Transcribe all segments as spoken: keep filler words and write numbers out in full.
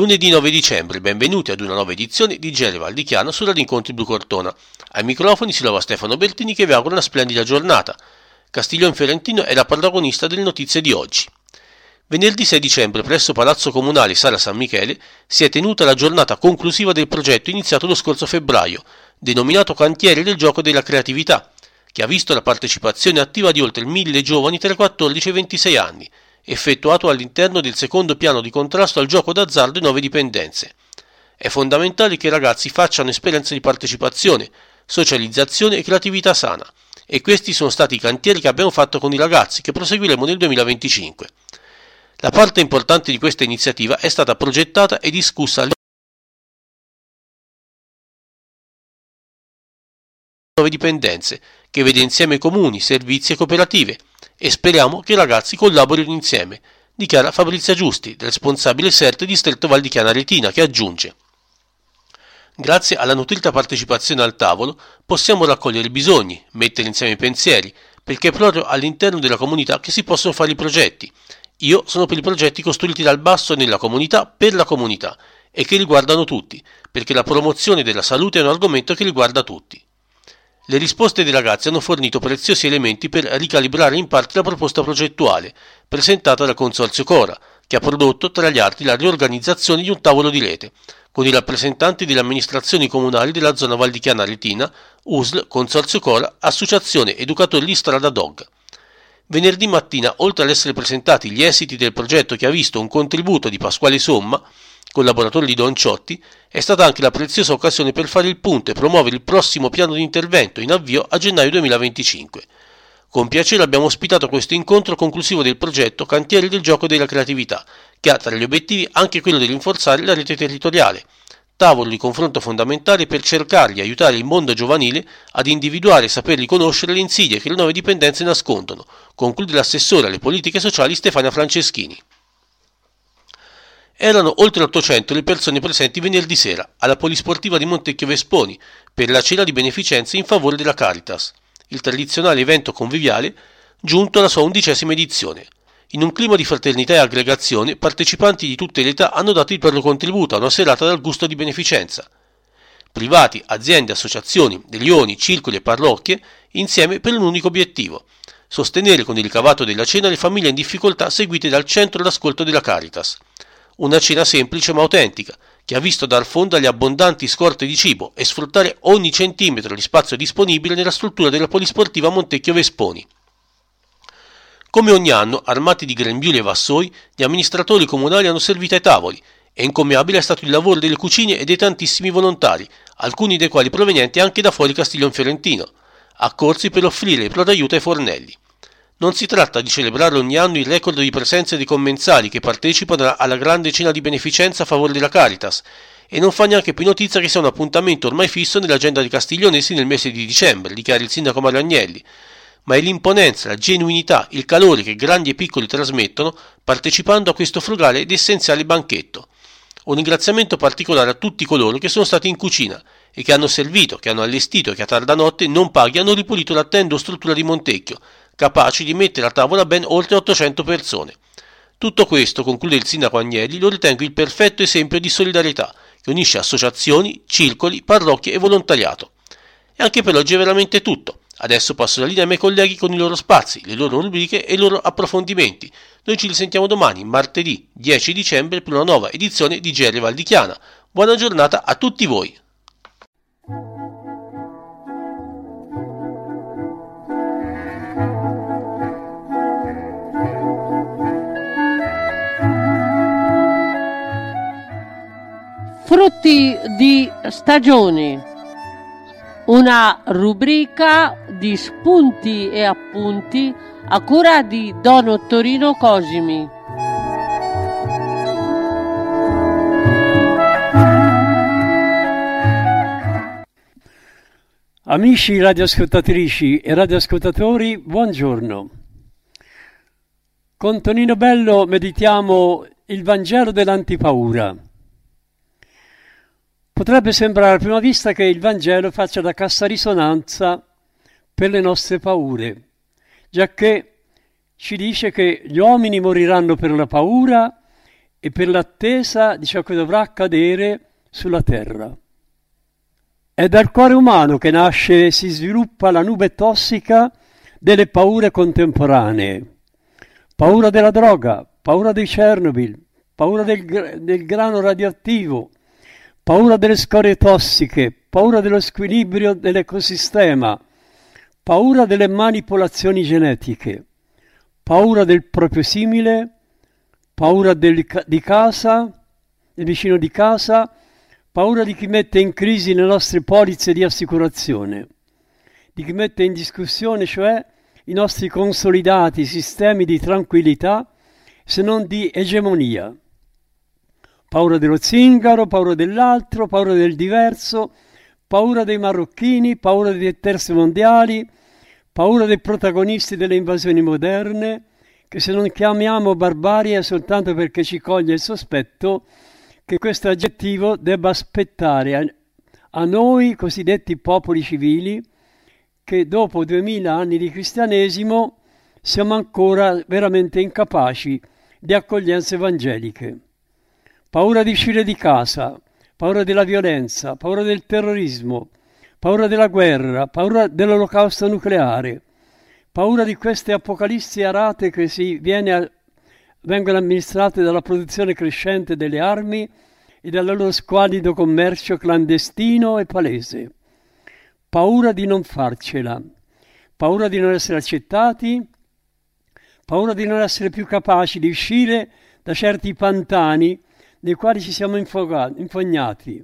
Lunedì nove dicembre, benvenuti ad una nuova edizione di G R Val di Chiana su Radio Incontri Blu Cortona. Ai microfoni si trova Stefano Bertini che vi augura una splendida giornata. Castiglione Fiorentino è la protagonista delle notizie di oggi. Venerdì sei dicembre presso Palazzo Comunale Sala San Michele si è tenuta la giornata conclusiva del progetto iniziato lo scorso febbraio, denominato Cantiere del Gioco della Creatività, che ha visto la partecipazione attiva di oltre mille giovani tra i quattordici e i ventisei anni, effettuato all'interno del secondo piano di contrasto al gioco d'azzardo e nuove dipendenze. È fondamentale che i ragazzi facciano esperienza di partecipazione, socializzazione e creatività sana, e questi sono stati i cantieri che abbiamo fatto con i ragazzi, che proseguiremo nel duemilaventicinque. La parte importante di questa iniziativa è stata progettata e discussa alle nuove dipendenze, che vede insieme comuni, servizi e cooperative, e speriamo che i ragazzi collaborino insieme, dichiara Fabrizia Giusti, responsabile S E R T Distretto Val di Chiana Retina, che aggiunge: grazie alla nutrita partecipazione al tavolo possiamo raccogliere i bisogni, mettere insieme i pensieri, perché è proprio all'interno della comunità che si possono fare i progetti. Io sono per i progetti costruiti dal basso nella comunità per la comunità e che riguardano tutti, perché la promozione della salute è un argomento che riguarda tutti. Le risposte dei ragazzi hanno fornito preziosi elementi per ricalibrare in parte la proposta progettuale presentata dal Consorzio Cora, che ha prodotto tra gli altri la riorganizzazione di un tavolo di rete, con i rappresentanti delle amministrazioni comunali della zona Val di Chiana Retina, U S L, Consorzio Cora, Associazione Educatori di Strada D O G. Venerdì mattina, oltre ad essere presentati gli esiti del progetto che ha visto un contributo di Pasquale Somma, collaboratore di Don Ciotti, è stata anche la preziosa occasione per fare il punto e promuovere il prossimo piano di intervento in avvio a gennaio duemilaventicinque. Con piacere abbiamo ospitato questo incontro conclusivo del progetto Cantieri del Gioco della Creatività, che ha tra gli obiettivi anche quello di rinforzare la rete territoriale, tavolo di confronto fondamentale per cercare di aiutare il mondo giovanile ad individuare e saper riconoscere le insidie che le nuove dipendenze nascondono, conclude l'assessore alle politiche sociali Stefania Franceschini. Erano oltre ottocento le persone presenti venerdì sera alla Polisportiva di Montecchio Vesponi per la cena di beneficenza in favore della Caritas, il tradizionale evento conviviale giunto alla sua undicesima edizione. In un clima di fraternità e aggregazione, partecipanti di tutte le età hanno dato il proprio contributo a una serata dal gusto di beneficenza. Privati, aziende, associazioni, rioni, circoli e parrocchie insieme per un unico obiettivo: sostenere con il ricavato della cena le famiglie in difficoltà seguite dal centro d'ascolto della Caritas. Una cena semplice ma autentica, che ha visto dar fondo alle abbondanti scorte di cibo e sfruttare ogni centimetro di spazio disponibile nella struttura della Polisportiva Montecchio Vesponi. Come ogni anno, armati di grembiuli e vassoi, gli amministratori comunali hanno servito ai tavoli, e incommiabile è stato il lavoro delle cucine e dei tantissimi volontari, alcuni dei quali provenienti anche da fuori Castiglione Fiorentino, accorsi per offrire il proprio aiuto ai fornelli. Non si tratta di celebrare ogni anno il record di presenze dei commensali che partecipano alla grande cena di beneficenza a favore della Caritas, e non fa neanche più notizia che sia un appuntamento ormai fisso nell'agenda dei castiglionesi nel mese di dicembre, dichiara il sindaco Mario Agnelli, ma è l'imponenza, la genuinità, il calore che grandi e piccoli trasmettono partecipando a questo frugale ed essenziale banchetto. Un ringraziamento particolare a tutti coloro che sono stati in cucina e che hanno servito, che hanno allestito e che a tarda notte, non paghi, hanno ripulito l'attendo struttura di Montecchio, capaci di mettere a tavola ben oltre ottocento persone. Tutto questo, conclude il sindaco Agnelli, lo ritengo il perfetto esempio di solidarietà che unisce associazioni, circoli, parrocchie e volontariato. E anche per oggi è veramente tutto. Adesso passo la linea ai miei colleghi con i loro spazi, le loro rubriche e i loro approfondimenti. Noi ci risentiamo domani, martedì dieci dicembre, per una nuova edizione di G R Val di Chiana. Buona giornata a tutti voi! Frutti di stagioni, una rubrica di spunti e appunti a cura di Don Ottorino Cosimi. Amici radioascoltatrici e radioascoltatori, buongiorno. Con Tonino Bello meditiamo il Vangelo dell'antipaura. Potrebbe sembrare a prima vista che il Vangelo faccia da cassa risonanza per le nostre paure, giacché ci dice che gli uomini moriranno per la paura e per l'attesa di ciò che dovrà accadere sulla terra. È dal cuore umano che nasce e si sviluppa la nube tossica delle paure contemporanee. Paura della droga, paura di Chernobyl, paura del, del grano radioattivo, paura delle scorie tossiche, paura dello squilibrio dell'ecosistema, paura delle manipolazioni genetiche, paura del proprio simile, paura del, di casa, del vicino di casa, paura di chi mette in crisi le nostre polizze di assicurazione, di chi mette in discussione, cioè, i nostri consolidati sistemi di tranquillità, se non di egemonia. Paura dello zingaro, paura dell'altro, paura del diverso, paura dei marocchini, paura dei terzi mondiali, paura dei protagonisti delle invasioni moderne, che se non chiamiamo barbarie è soltanto perché ci coglie il sospetto che questo aggettivo debba aspettare a, a noi cosiddetti popoli civili, che dopo duemila anni di cristianesimo siamo ancora veramente incapaci di accoglienze evangeliche. Paura di uscire di casa, paura della violenza, paura del terrorismo, paura della guerra, paura dell'olocausto nucleare, paura di queste apocalissi arate che si viene a, vengono amministrate dalla produzione crescente delle armi e dal loro squallido commercio clandestino e palese. Paura di non farcela, paura di non essere accettati, paura di non essere più capaci di uscire da certi pantani nei quali ci siamo infogati, infognati,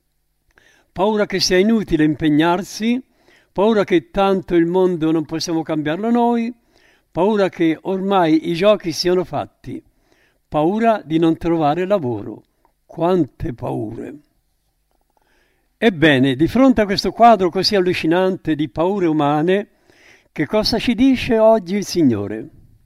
paura che sia inutile impegnarsi, paura che tanto il mondo non possiamo cambiarlo noi, paura che ormai i giochi siano fatti, paura di non trovare lavoro. Quante paure! Ebbene, di fronte a questo quadro così allucinante di paure umane, che cosa ci dice oggi il Signore?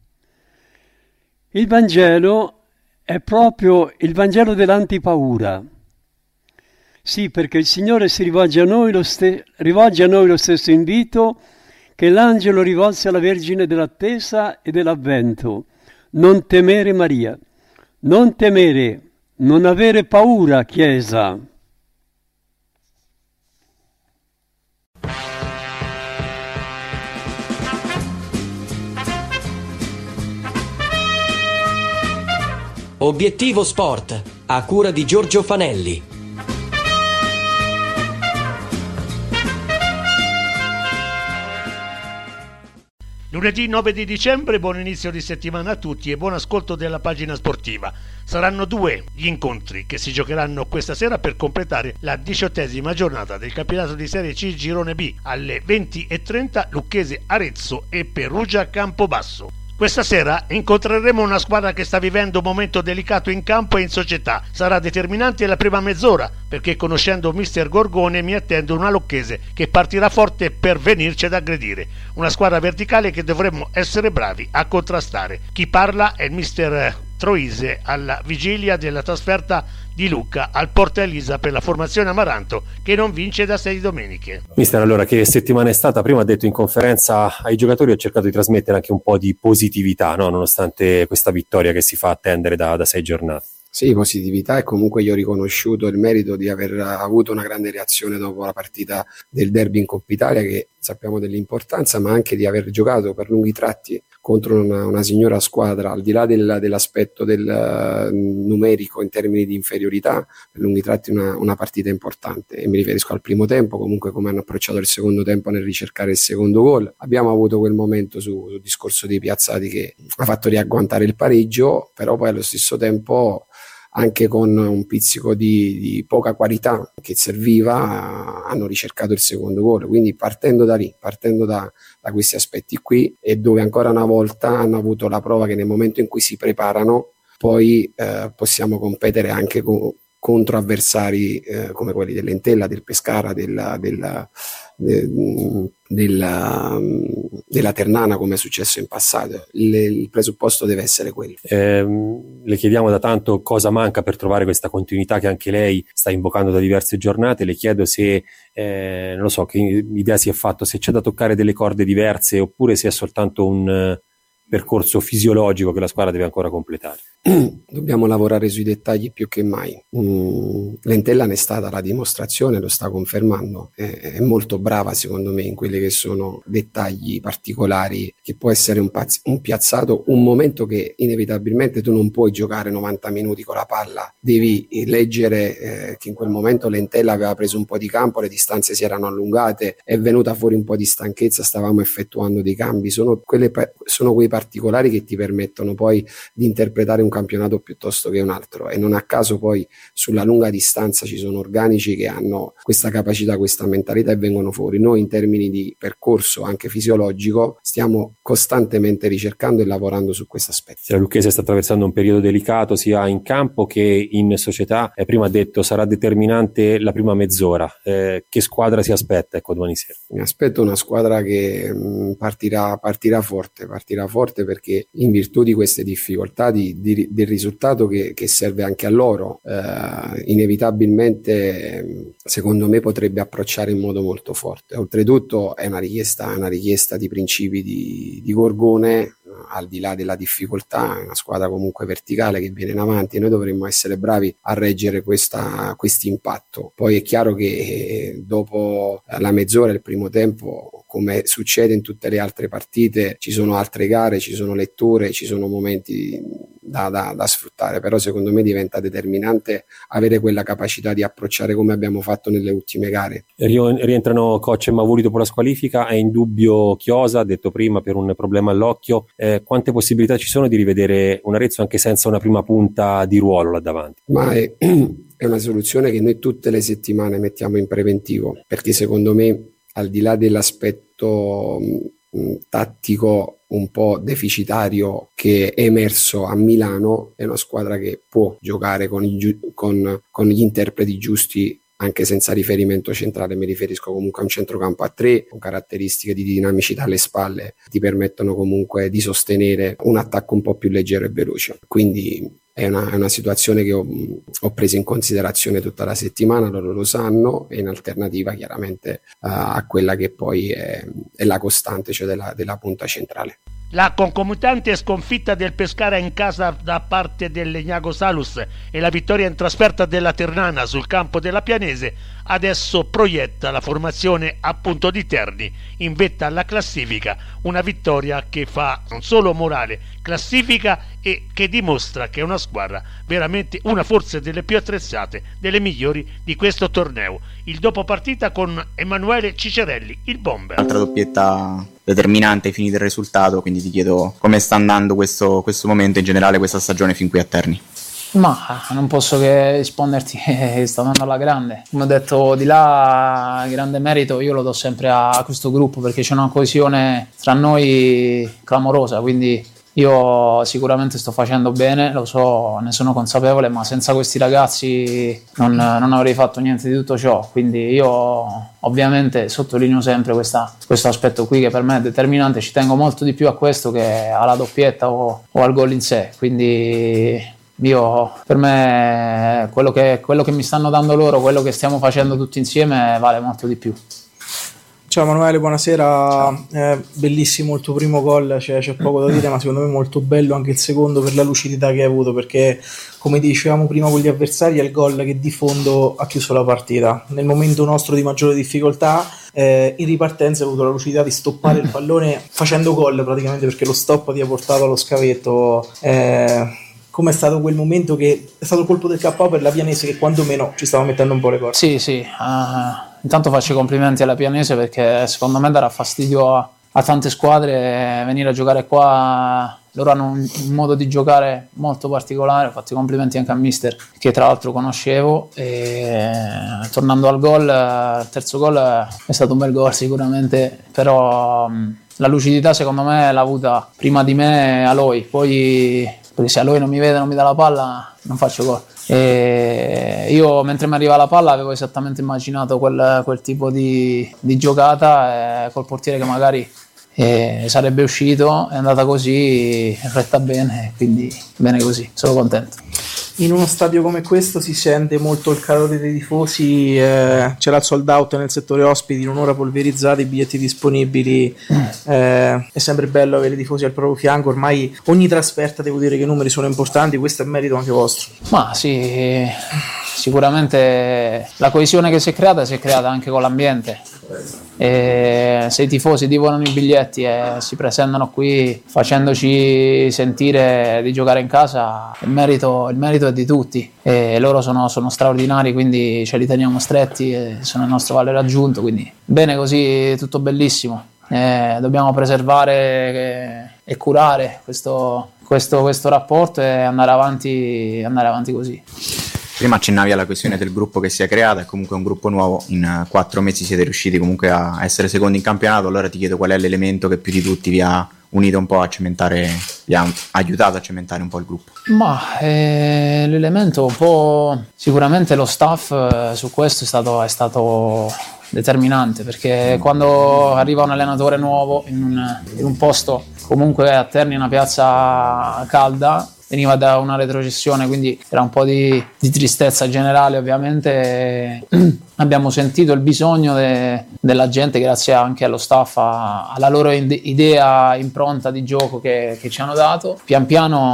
Il Vangelo è proprio il Vangelo dell'antipaura. Sì, perché il Signore si rivolge a noi lo, ste- rivolge a noi lo stesso invito che l'angelo rivolse alla Vergine dell'attesa e dell'avvento. Non temere, Maria, non temere, non avere paura, Chiesa. Obiettivo Sport, a cura di Giorgio Fanelli. Lunedì nove di dicembre, buon inizio di settimana a tutti e buon ascolto della pagina sportiva. Saranno due gli incontri che si giocheranno questa sera per completare la diciottesima giornata del campionato di Serie C Girone B. Alle venti e trenta Lucchese Arezzo e Perugia Campobasso. Questa sera incontreremo una squadra che sta vivendo un momento delicato in campo e in società. Sarà determinante la prima mezz'ora, perché conoscendo mister Gorgone mi attendo una Lucchese che partirà forte per venirci ad aggredire. Una squadra verticale che dovremmo essere bravi a contrastare. Chi parla è il mister Troise alla vigilia della trasferta di Lucca al Porta Elisa per la formazione Amaranto, che non vince da sei domeniche. Mister, allora, che settimana è stata? Prima ha detto in conferenza ai giocatori, ho cercato di trasmettere anche un po' di positività, no? Nonostante questa vittoria che si fa attendere da, da sei giornate. Sì, positività, e comunque io ho riconosciuto il merito di aver avuto una grande reazione dopo la partita del derby in Coppa Italia, che sappiamo dell'importanza, ma anche di aver giocato per lunghi tratti contro una, una signora squadra, al di là del, dell'aspetto del uh, numerico in termini di inferiorità, per lunghi tratti una, una partita importante, e mi riferisco al primo tempo, comunque come hanno approcciato il secondo tempo nel ricercare il secondo gol. Abbiamo avuto quel momento su, sul discorso dei piazzati che ha fatto riagguantare il pareggio, però poi allo stesso tempo anche con un pizzico di, di poca qualità che serviva, hanno ricercato il secondo gol. Quindi partendo da lì, partendo da, da questi aspetti qui, e dove ancora una volta hanno avuto la prova che nel momento in cui si preparano poi eh, possiamo competere anche con, contro avversari eh, come quelli dell'Entella, del Pescara, della, della, de, della, della Ternana, come è successo in passato. Il, il presupposto deve essere quello. Eh, le chiediamo da tanto cosa manca per trovare questa continuità che anche lei sta invocando da diverse giornate. Le chiedo se, eh, non lo so, che idea si è fatto, se c'è da toccare delle corde diverse oppure se è soltanto un, percorso fisiologico che la squadra deve ancora completare. Dobbiamo lavorare sui dettagli più che mai. Mm, Lentella ne è stata la dimostrazione, lo sta confermando, è, è molto brava secondo me in quelli che sono dettagli particolari, che può essere un, pazz- un piazzato, un momento che inevitabilmente tu non puoi giocare novanta minuti con la palla, devi leggere eh, che in quel momento Lentella aveva preso un po' di campo, le distanze si erano allungate, è venuta fuori un po' di stanchezza, stavamo effettuando dei cambi, sono, quelle, sono quei particolari che ti permettono poi di interpretare un campionato piuttosto che un altro, e non a caso poi sulla lunga distanza ci sono organici che hanno questa capacità, questa mentalità e vengono fuori. Noi in termini di percorso anche fisiologico stiamo costantemente ricercando e lavorando su questo aspetto. La Lucchese sta attraversando un periodo delicato sia in campo che in società, eh, prima ha detto sarà determinante la prima mezz'ora, eh, che squadra si aspetta ecco domani sera? Mi aspetto una squadra che mh, partirà, partirà forte, partirà forte perché in virtù di queste difficoltà di, di del risultato che, che serve anche a loro, eh, inevitabilmente secondo me potrebbe approcciare in modo molto forte. Oltretutto è una richiesta, una richiesta di principi di, di Gorgone, al di là della difficoltà, è una squadra comunque verticale che viene in avanti e noi dovremmo essere bravi a reggere questa impatto. Poi è chiaro che dopo la mezz'ora, il primo tempo, come succede in tutte le altre partite, ci sono altre gare, ci sono letture, ci sono momenti da, da, da sfruttare, però secondo me diventa determinante avere quella capacità di approcciare come abbiamo fatto nelle ultime gare. Rientrano Coccia e Mavuri dopo la squalifica, è in dubbio Chiosa, detto prima per un problema all'occhio. Eh, quante possibilità ci sono di rivedere un Arezzo anche senza una prima punta di ruolo là davanti? Ma è, è una soluzione che noi tutte le settimane mettiamo in preventivo, perché secondo me al di là dell'aspetto mh, tattico un po' deficitario che è emerso a Milano, è una squadra che può giocare con, i giu- con, con gli interpreti giusti anche senza riferimento centrale. Mi riferisco comunque a un centrocampo a tre con caratteristiche di dinamicità alle spalle, ti permettono comunque di sostenere un attacco un po' più leggero e veloce, quindi è una, è una situazione che ho, ho preso in considerazione tutta la settimana, loro lo sanno, e in alternativa chiaramente uh, a quella che poi è, è la costante, cioè della, della punta centrale. La concomitante sconfitta del Pescara in casa da parte del Legnago Salus e la vittoria in trasferta della Ternana sul campo della Pianese adesso proietta la formazione appunto di Terni in vetta alla classifica, una vittoria che fa non solo morale, classifica, e che dimostra che è una squadra veramente una forse delle più attrezzate, delle migliori di questo torneo. Il dopo partita con Emanuele Cicerelli, il bomber. Altra doppietta determinante ai fini del risultato, quindi ti chiedo come sta andando questo, questo momento, in generale questa stagione fin qui a Terni. Ma non posso che risponderti che sta andando alla grande. Come ho detto, di là grande merito io lo do sempre a questo gruppo, perché c'è una coesione tra noi clamorosa, quindi io sicuramente sto facendo bene, lo so, ne sono consapevole, ma senza questi ragazzi non, non avrei fatto niente di tutto ciò, quindi io ovviamente sottolineo sempre questa, questo aspetto qui che per me è determinante, ci tengo molto di più a questo che alla doppietta o, o al gol in sé, quindi io, per me quello che, quello che mi stanno dando loro, quello che stiamo facendo tutti insieme vale molto di più. Ciao Emanuele, buonasera. Eh, bellissimo il tuo primo gol, cioè, c'è poco da dire, ma secondo me molto bello anche il secondo per la lucidità che hai avuto, perché come dicevamo prima con gli avversari è il gol che di fondo ha chiuso la partita. Nel momento nostro di maggiore difficoltà, eh, in ripartenza hai avuto la lucidità di stoppare il pallone facendo gol praticamente, perché lo stop ti ha portato allo scavetto. Eh, come è stato quel momento che è stato il colpo del K O per la Pianese, che quantomeno ci stava mettendo un po' le corde? Sì, sì, uh, intanto faccio i complimenti alla Pianese, perché secondo me darà fastidio a, a tante squadre venire a giocare qua. Loro hanno un, un modo di giocare molto particolare. Ho fatto i complimenti anche a mister, che tra l'altro conoscevo, e tornando al gol, il terzo gol è stato un bel gol sicuramente, però um, la lucidità secondo me l'ha avuta prima di me Aloy, poi perché se a lui non mi vede, non mi dà la palla, non faccio gol. E io mentre mi arriva la palla avevo esattamente immaginato quel, quel tipo di, di giocata, eh, col portiere che magari eh, sarebbe uscito, è andata così, è retta bene, quindi bene così, sono contento. in uno stadio come questo si sente molto il calore dei tifosi, eh, c'era il sold out nel settore ospiti, in un'ora polverizzati, i biglietti disponibili, eh, è sempre bello avere i tifosi al proprio fianco, ormai ogni trasferta devo dire che i numeri sono importanti, questo è merito anche vostro. Ma sì, sicuramente la coesione che si è creata si è creata anche con l'ambiente. E se i tifosi divorano i biglietti e si presentano qui facendoci sentire di giocare in casa, il merito, il merito è di tutti e loro sono, sono straordinari, quindi ce li teniamo stretti e sono il nostro valore aggiunto, quindi bene così, tutto bellissimo. E dobbiamo preservare e, e curare questo, questo, questo rapporto e andare avanti, andare avanti così. Prima accennavi alla questione del gruppo che si è creata, è comunque un gruppo nuovo, in quattro mesi siete riusciti comunque a essere secondi in campionato, allora ti chiedo qual è l'elemento che più di tutti vi ha unito un po' a cementare, vi ha aiutato a cementare un po' il gruppo? Ma eh, l'elemento un po', sicuramente lo staff eh, su questo è stato, è stato determinante, perché quando arriva un allenatore nuovo in un, in un posto comunque a Terni, una piazza calda, veniva da una retrocessione, quindi era un po' di, di tristezza generale ovviamente. Abbiamo sentito il bisogno de, della gente, grazie anche allo staff, a, alla loro ide- idea, impronta di gioco che, che ci hanno dato. Pian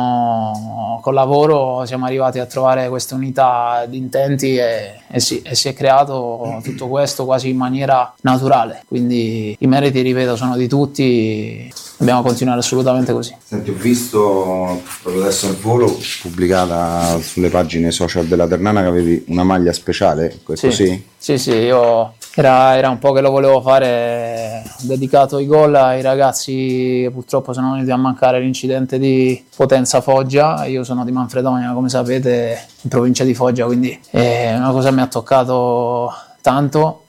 piano col lavoro siamo arrivati a trovare questa unità di intenti e, e, si, e si è creato tutto questo quasi in maniera naturale, quindi i meriti, ripeto, sono di tutti, dobbiamo continuare assolutamente così. Senti, ho visto proprio adesso al volo pubblicata sulle pagine social della Ternana che avevi una maglia speciale, questo sì? Sì, sì, sì, io era, era un po' che lo volevo fare, dedicato ai gol ai ragazzi che purtroppo sono venuti a mancare l'incidente di Potenza Foggia. Io sono di Manfredonia, come sapete, in provincia di Foggia, quindi è una cosa che mi ha toccato tanto.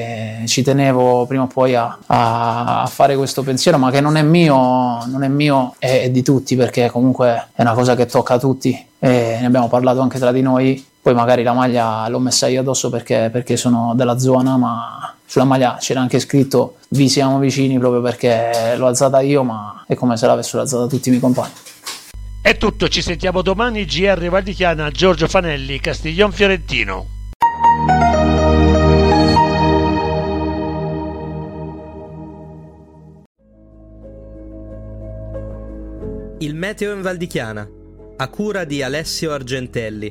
E ci tenevo prima o poi a, a, a fare questo pensiero, ma che non è mio, non è mio, è, è di tutti, perché comunque è una cosa che tocca a tutti e ne abbiamo parlato anche tra di noi. Poi magari la maglia l'ho messa io addosso perché, perché sono della zona, ma sulla maglia c'era anche scritto "vi siamo vicini", proprio perché l'ho alzata io, ma è come se l'avessero alzata tutti i miei compagni. È tutto, ci sentiamo domani. G R Val di Chiana, Giorgio Fanelli, Castiglion Fiorentino. Il meteo in Val di Chiana, a cura di Alessio Argentelli.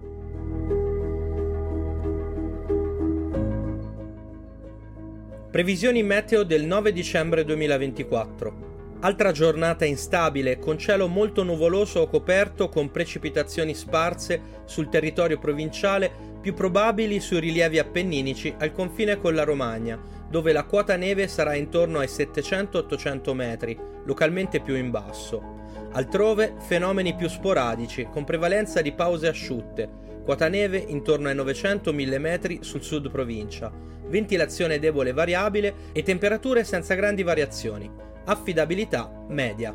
Previsioni meteo del nove dicembre duemilaventiquattro. Altra giornata instabile, con cielo molto nuvoloso o coperto, con precipitazioni sparse sul territorio provinciale, più probabili sui rilievi appenninici al confine con la Romagna, dove la quota neve sarà intorno ai settecento ottocento metri, localmente più in basso. Altrove fenomeni più sporadici, con prevalenza di pause asciutte, quota neve intorno ai novecento mille metri sul sud provincia, ventilazione debole variabile e temperature senza grandi variazioni, affidabilità media.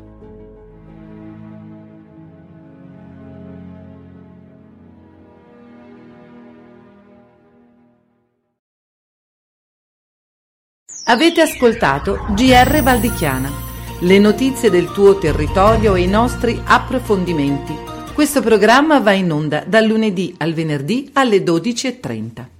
Avete ascoltato G R Val di Chiana, le notizie del tuo territorio e i nostri approfondimenti. Questo programma va in onda dal lunedì al venerdì alle dodici e trenta.